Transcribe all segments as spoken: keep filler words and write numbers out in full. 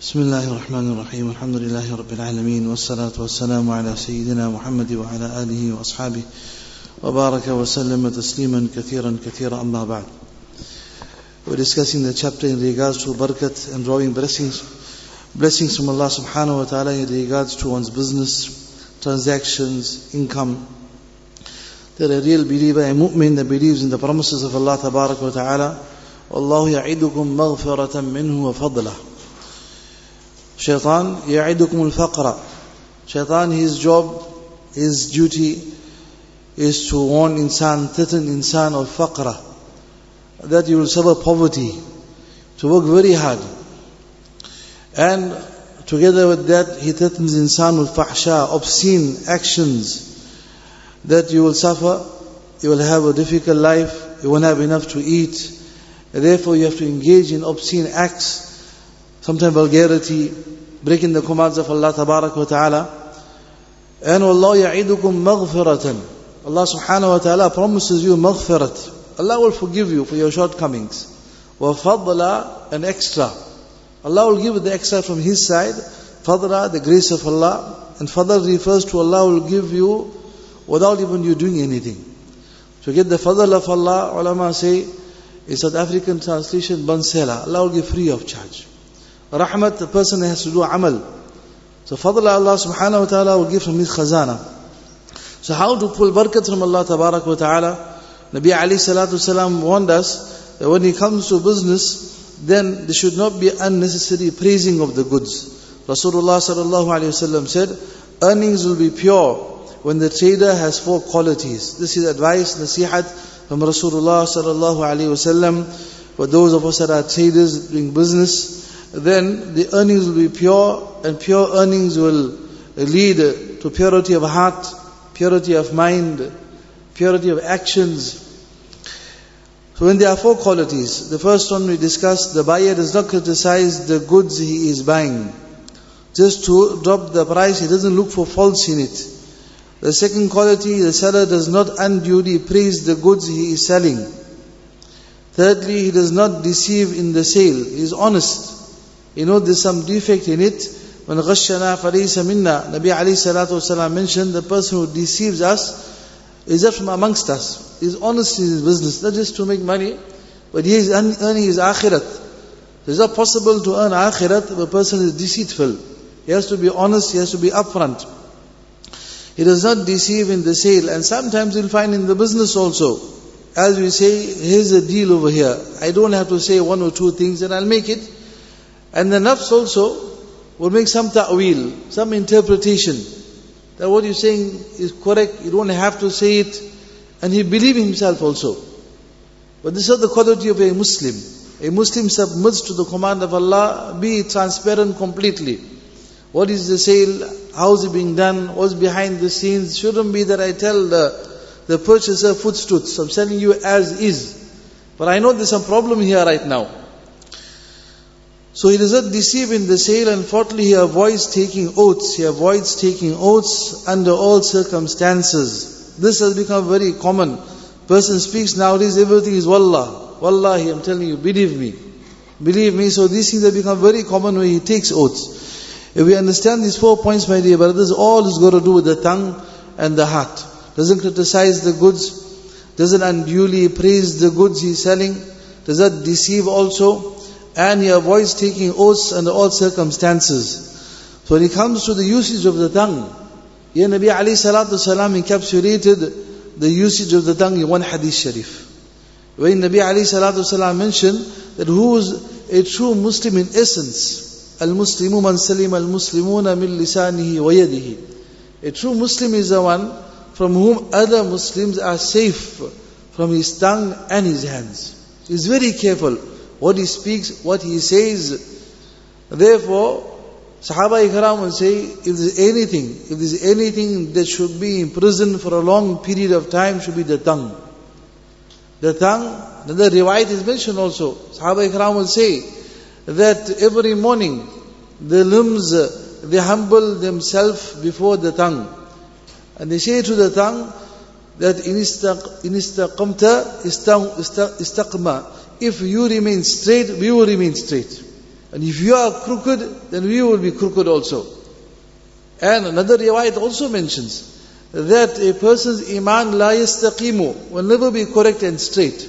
بسم الله الرحمن الرحيم الحمد لله رب العالمين والصلاة والسلام على سيدنا محمد وعلى آله وأصحابه وبارك وسلم تسليما كثيرا كثيرا أما بعد. We're discussing the chapter in regards to barakat and drawing blessings blessings from Allah subhanahu wa ta'ala in regards to one's business, transactions, income. That a real believer, a mu'min that believes in the promises of Allah tabarak wa ta'ala, وَاللَّهُ يَعِدُكُمْ مَغْفِرَةً مِّنْهُ وَفَضْلَهُ. Shaitan يَعِدُكُمُ الْفَقْرَ. Shaitan, his job, his duty is to warn insan, threaten insan of faqra, that you will suffer poverty, to work very hard. And together with that, he threatens insan with fahsha, obscene actions, that you will suffer, you will have a difficult life, you won't have enough to eat. Therefore, you have to engage in obscene acts, sometimes vulgarity, breaking the commands of Allah tabarak wa ta'ala. And Allah ya'idukum maghfiratan. Allah subhanahu wa ta'ala promises you maghfirat. Allah will forgive you for your shortcomings. Wa fadla, an extra. Allah will give the extra from His side. Fadla, the grace of Allah. And fadl refers to Allah will give you without even you doing anything. To get the fadl of Allah, ulama say, in South African translation, bansela. Allah will give free of charge. Rahmat, the person has to do amal. So fadl Allah subhanahu wa ta'ala will give from His khazana. So how to pull barakat from Allah tabarak wa ta'ala? Nabi alayhi salatu salam warned us that when it comes to business, then there should not be unnecessary praising of the goods. Rasulullah sallallahu alayhi wasallam said, earnings will be pure when the trader has four qualities. This is advice, nasihat from Rasulullah sallallahu alayhi wasallam. For those of us that are traders doing business, then the earnings will be pure, and pure earnings will lead to purity of heart, purity of mind, purity of actions. So when there are four qualities, the first one we discussed, the buyer does not criticize the goods he is buying. Just to drop the price, he doesn't look for faults in it. The second quality, the seller does not unduly praise the goods he is selling. Thirdly, he does not deceive in the sale. He is honest. You know there's some defect in it. When غَشَّنَا فَلَيْسَ مِنَّا, Nabi alayhi salatu wasalam mentioned, the person who deceives us is just from amongst us. He is honest in his business, not just to make money, but he is earning his akhirat. It is not possible to earn akhirat if a person is deceitful. He has to be honest, he has to be upfront. He does not deceive in the sale. And sometimes you'll find in the business also, as we say, here's a deal over here. I don't have to say one or two things and I'll make it. And the nafs also will make some ta'wil, some interpretation, that what you're saying is correct, you don't have to say it. And he believes himself also. But this is the quality of a Muslim. A Muslim submits to the command of Allah, be transparent completely. What is the sale? How is it being done? What's behind the scenes? Shouldn't be that I tell the, the purchaser footstoots. I'm selling you as is. But I know there's some problem here right now. So he does not deceive in the sale, and fourthly, he avoids taking oaths. He avoids taking oaths under all circumstances. This has become very common. Person speaks nowadays, everything is wallah. Wallahi, I'm telling you, believe me. Believe me. So these things have become very common where he takes oaths. If we understand these four points, my dear brothers, all is got to do with the tongue and the heart. Doesn't criticize the goods, doesn't unduly praise the goods he's selling, does not deceive also, and he avoids taking oaths under all circumstances. So when it comes to the usage of the tongue, here Nabi alayhi salatu salam encapsulated the usage of the tongue in one hadith sharif. When Nabi alayhi salatu salam mentioned that who is a true Muslim in essence, Al-Muslimu man salim al-Muslimuna min lisanihi wa yadihi. A true Muslim is the one from whom other Muslims are safe from his tongue and his hands. He is very careful what he speaks, what he says. Therefore, Sahaba Ikram will say, if there's anything, if there's anything that should be in prison for a long period of time, should be the tongue. The tongue, the riwayat is mentioned also. Sahaba Ikram will say that every morning the limbs, they humble themselves before the tongue. And they say to the tongue that in istaqamta istaqma. If you remain straight, we will remain straight. And if you are crooked, then we will be crooked also. And another riwayat also mentions that a person's iman la yastaqimu will never be correct and straight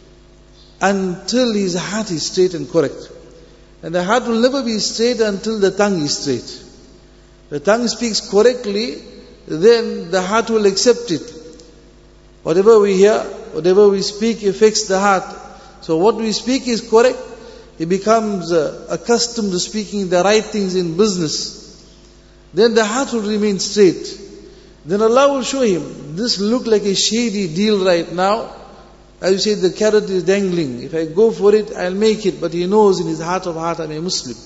until his heart is straight and correct. And the heart will never be straight until the tongue is straight. The tongue speaks correctly, then the heart will accept it. Whatever we hear, whatever we speak affects the heart. So what we speak is correct. He becomes uh, accustomed to speaking the right things in business. Then the heart will remain straight. Then Allah will show him, this look like a shady deal right now. As you say, the carrot is dangling. If I go for it, I'll make it. But he knows in his heart of heart, I'm a Muslim.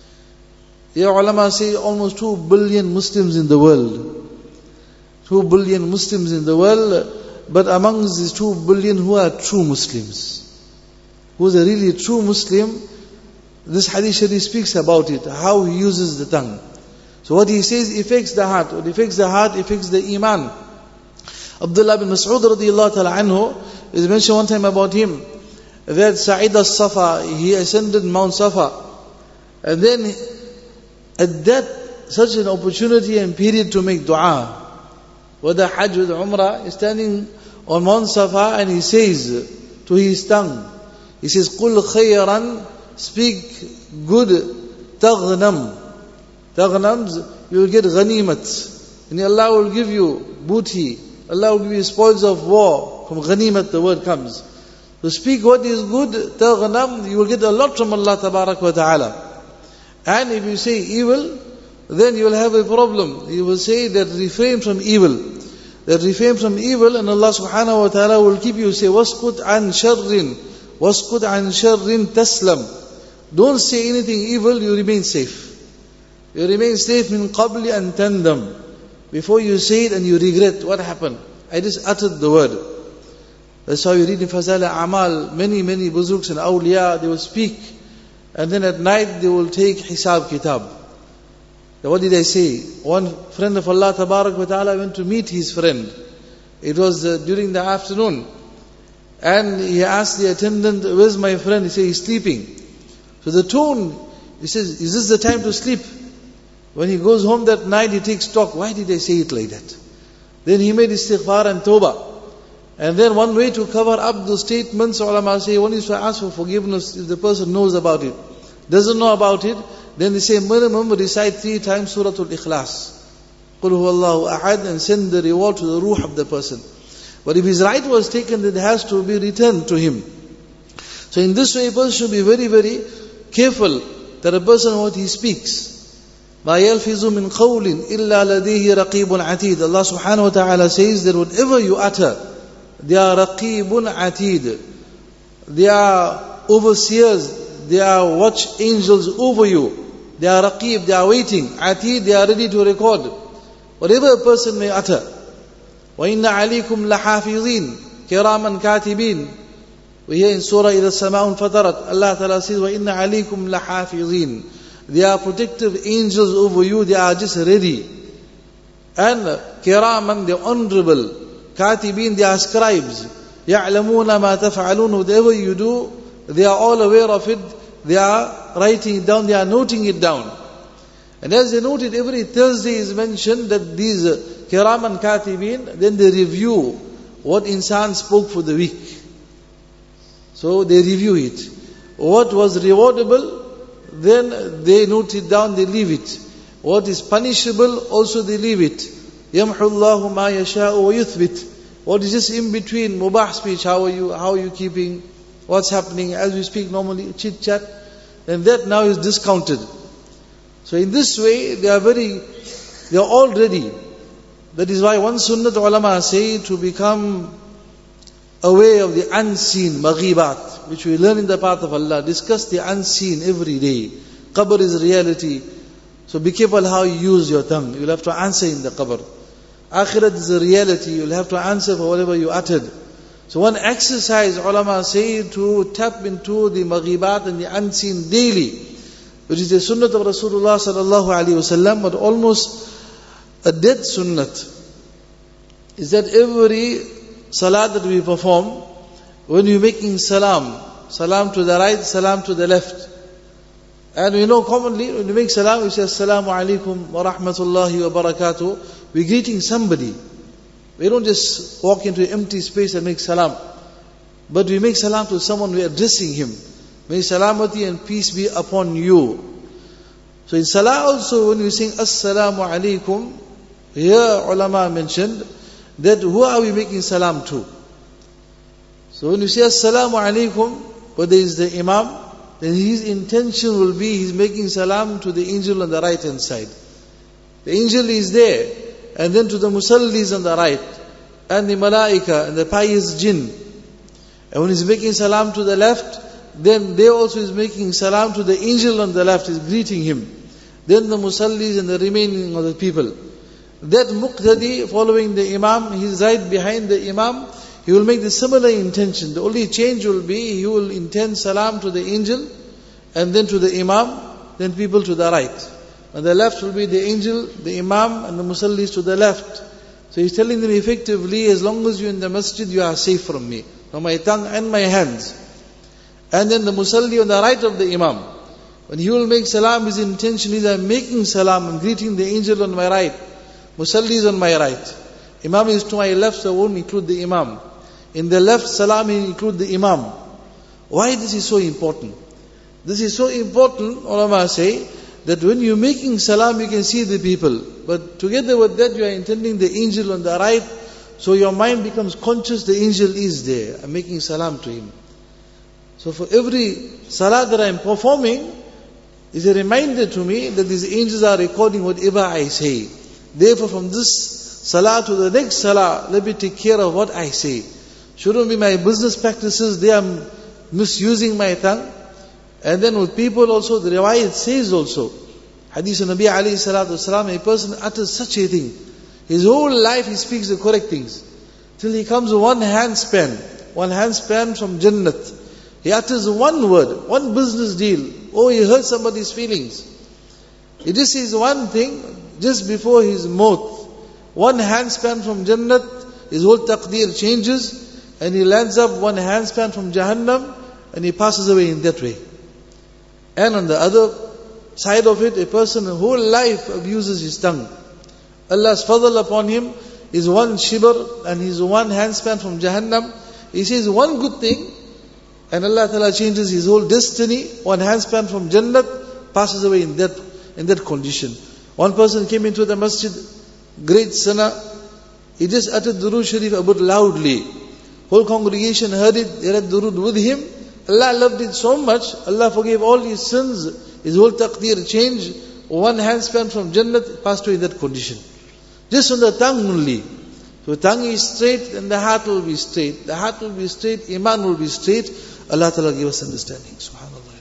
Your ulama say almost two billion Muslims in the world. Two billion Muslims in the world. But amongst these two billion, who are true Muslims? Who is a really true Muslim? This hadith sharif speaks about it, how he uses the tongue. So what he says affects the heart. What affects the heart affects the iman. Abdullah bin Mas'ud radiyallahu ta'ala anhu, is mentioned one time about him, that Sa'id al-Safa, he ascended Mount Safa. And then at that, such an opportunity and period to make dua. Whether Hajj with Umrah, is standing on Mount Safa and he says to his tongue, he says, قُلْ خَيْرًا, speak good, تَغْنَمْ. Taghnams, you will get ghanimat. And Allah will give you booty. Allah will give you spoils of war. From ghanimat the word comes. So speak what is good, taghnam, you will get a lot from Allah tabarak wa ta'ala. And if you say evil, then you will have a problem. You will say that refrain from evil. That refrain from evil, and Allah subhanahu wa ta'ala will keep you. Say, وَاسْكُتْ عَنْ شَرٍ وَاسْكُتْ عَنْ شَرٍ تَسْلَمْ. Don't say anything evil, you remain safe. You remain safe min qabli an tandam. Before you say it and you regret, what happened? I just uttered the word. That's how you read in Fazal Amal, many, many buzuks and awliya, they will speak. And then at night they will take hisab kitab. Now what did I say? One friend of Allah Tabarak wa Ta'ala went to meet his friend. It was uh, during the afternoon. And he asked the attendant, where's my friend? He said, he's sleeping. So the tone, he says, is this the time to sleep? When he goes home that night, he takes stock. Why did I say it like that? Then he made istighfar and tawbah. And then one way to cover up the statements, ulama say, one is to ask for forgiveness if the person knows about it. Doesn't know about it, then they say, minimum recite three times Suratul Ikhlas. Qul huwallahu ahad, and send the reward to the ruh of the person. But if his right was taken, it has to be returned to him. So in this way, a person should be very, very careful that a person what he speaks. مَا يَلْفِظُ مِنْ قَوْلٍ إِلَّا لَدَيْهِ رَقِيبٌ عَتِيدٌ. Allah subhanahu wa ta'ala says that whatever you utter, they are raqibun atid. They are overseers. They are watch angels over you. They are raqib. They are waiting. Atid. They are ready to record. Whatever a person may utter. وَإِنَّ عَلَيْكُمْ لَحَافِظِينَ كِرَامًا كَاتِبِينَ. We hear in Surah إِذَا السَّمَاءُ انْفَطَرَتْ. Allah Ta'ala says, وَإِنَّ عَلَيْكُمْ لَحَافِظِينَ. They are protective angels over you. They are just ready. And kiraman, they are honorable. Katibin, they are scribes. يَعْلَمُونَ مَا تَفْعَلُونَ. Whatever you do, they are all aware of it. They are writing it down. They are noting it down. And as they note it, every Thursday is mentioned that these kiraman katibin, then they review what insan spoke for the week. So they review it. What was rewardable, then they note it down, they leave it. What is punishable, also they leave it. يَمْحُ اللَّهُ مَا يَشَاءُ وَيُثْبِتُ. What is just in between, mubah speech, how are you, how are you keeping, what's happening, as we speak normally, chit chat, and that now is discounted. So in this way, they are very, they are all ready. That is why one sunnah ulama say to become aware of the unseen, maghibat, which we learn in the path of Allah. Discuss the unseen every day. Qabr is reality. So be careful how you use your tongue. You'll have to answer in the qabr. Akhirat is a reality. You'll have to answer for whatever you uttered. So one exercise, ulama say, to tap into the maghibat and the unseen daily, which is the sunnah of Rasulullah sallallahu alaihi wasallam, but almost a dead sunnah, is that every salat that we perform, when you're making salam, salam to the right, salam to the left, And we know commonly, when we make salam, we say, Assalamu alaikum wa rahmatullahi wa barakatuh. We're greeting somebody. We don't just walk into an empty space and make salam. But we make salam to someone, we are addressing him. May salamati and peace be upon you. So in salah also, when we sing Assalamu alaikum, here ulama mentioned that who are we making salam to? So when you say Assalamu alaikum, whether it's the imam, then his intention will be he's making salam to the angel on the right hand side. The angel is there, and then to the musallis on the right, and the malaika, and the pious jinn. And when he's making salam to the left, then they also is making salam to the angel on the left, is greeting him. Then the musallis and the remaining of the people. That muqtadi following the imam, he's right behind the imam, he will make the similar intention. The only change will be, he will intend salam to the angel, and then to the imam, then people to the right. On the left will be the angel, the imam, and the musallis to the left. So he's telling them effectively, as long as you're in the masjid, you are safe from me, from my tongue and my hands. And then the musalli on the right of the imam, when he will make salam, his intention is, I'm making salam, I'm greeting the angel on my right, musalli is on my right. Imam is to my left, so I won't include the imam. In the left salam, he include the imam. Why this is so important? This is so important, ulama say, that when you're making salam, you can see the people. But together with that, you are intending the angel on the right, so your mind becomes conscious the angel is there. I'm making salam to him. So for every salah that I'm performing, is a reminder to me that these angels are recording whatever I say. Therefore from this salah to the next salah, let me take care of what I say. Shouldn't be my business practices, they are misusing my tongue. And then with people also, the riwayat says also, Hadith of Nabi alayhi salatu wasalam, a person utters such a thing. His whole life he speaks the correct things. Till he comes one handspan, one handspan from Jannat. He utters one word, one business deal. Oh, he hurt somebody's feelings. He just says one thing, just before his mouth. One handspan from Jannat, his whole taqdeer changes, and he lands up one handspan from Jahannam, and he passes away in that way. And on the other side of it, a person whole life abuses his tongue. Allah's fadl upon him is one shibr, and he's one handspan from Jahannam. He says one good thing, and Allah Ta'ala changes his whole destiny. One handspan from Jannat, passes away in that in that condition. One person came into the masjid, great sinner. He just uttered Durood Sharif a bit loudly. Whole congregation heard it, they read Durood with him. Allah loved it so much, Allah forgave all his sins, his whole taqdeer changed. One handspan from Jannat, passed away in that condition. Just on the tongue only. So the tongue is straight, and the heart will be straight. The heart will be straight, iman will be straight. Allah Ta'ala give us understanding. Subhanallah.